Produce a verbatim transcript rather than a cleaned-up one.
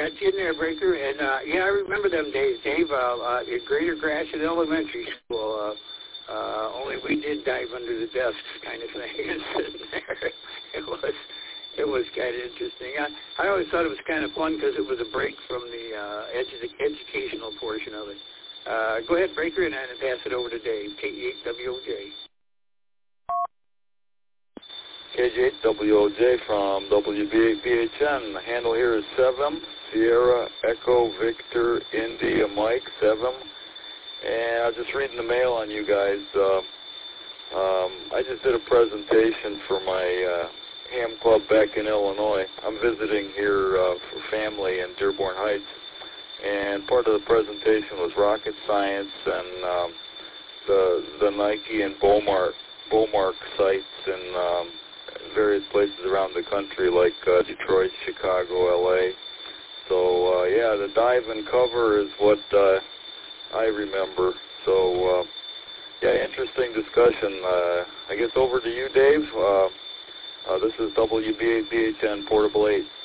got you in there, Breaker. And, uh, yeah, I remember them days, Dave, uh, uh, at Greater Gratiot Elementary School. Uh, uh, only we did dive under the desks kind of thing and sitting there. It was, it was kind of interesting. I, I always thought it was kind of fun because it was a break from the uh, edu- educational portion of it. Uh, go ahead, Breaker, and then pass it over to Dave, K E eight W O J. K J eight W O J from W B A B H N. The handle here is seven, Sierra, Echo, Victor, India, Mike, seven. And I was just reading the mail on you guys. Uh, um, I just did a presentation for my uh, ham club back in Illinois. I'm visiting here uh, for family in Dearborn Heights. And part of the presentation was rocket science and um, the, the Nike and Beaumark, Beaumark sites and um, various places around the country like uh, Detroit, Chicago, L A. So, uh, yeah, the dive and cover is what uh, I remember. So, uh, yeah, interesting discussion. Uh, I guess over to you, Dave. Uh, uh, this is W B A B H N Portable eight.